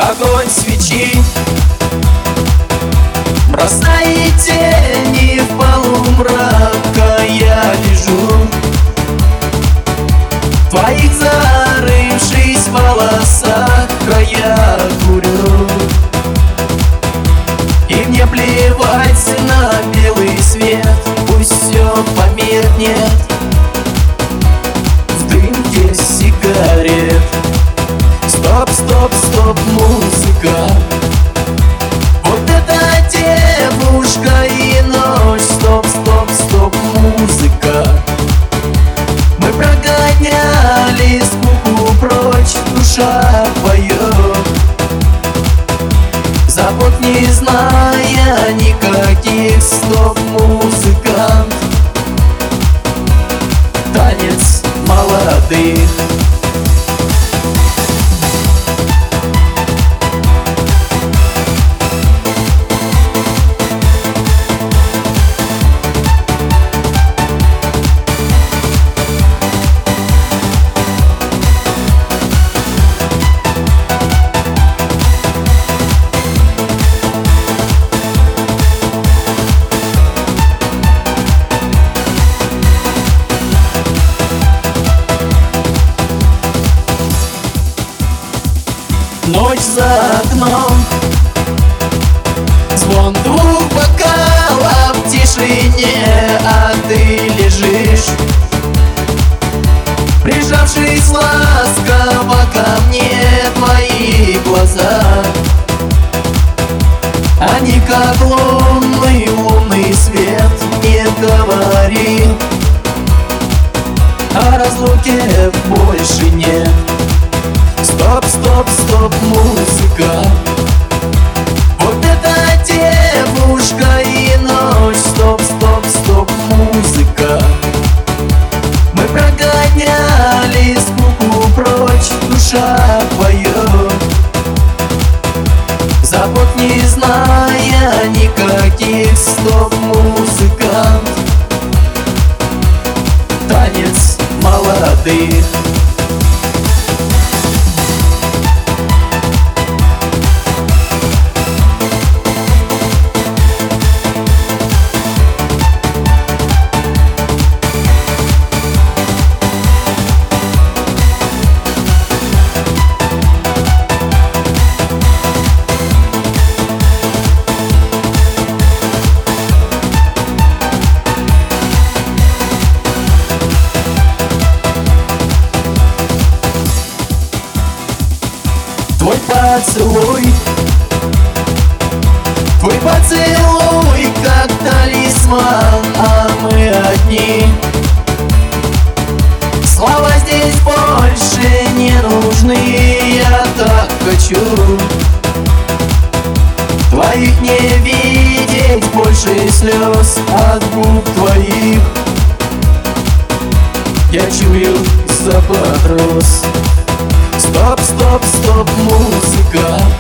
огонь свечи бросает тени в полумрака. Я лежу в твоих зарывшись волосах, края курю. И мне плевать на белый свет, пусть все померкнет в дымке сигарет. Стоп, стоп, стоп, музыка. Вот эта девушка и ночь. Стоп, стоп, стоп, музыка. Мы прогоняли скуку прочь, душа поет. Забот не зная никаких. Стоп, музыкант. Танец молодых. Ночь за окном, звон двух бокалов в тишине, а ты лежишь, прижавшись ласково ко мне. Твои глаза, они как лунный свет. Не говори, о разлуке больше нет. Стоп, стоп, стоп, музыка. Вот эта девушка и ночь. Стоп, стоп, стоп, музыка. Мы прогоняли скуку прочь, душа поет. Забот не зная никаких. Стоп, музыкант. Танец молодых. Твой поцелуй, как талисман, а мы одни. Слова здесь больше не нужны. Я так хочу твоих не видеть больше слез от губ твоих. Я чую запах роз. Стоп, стоп, стоп, музыка.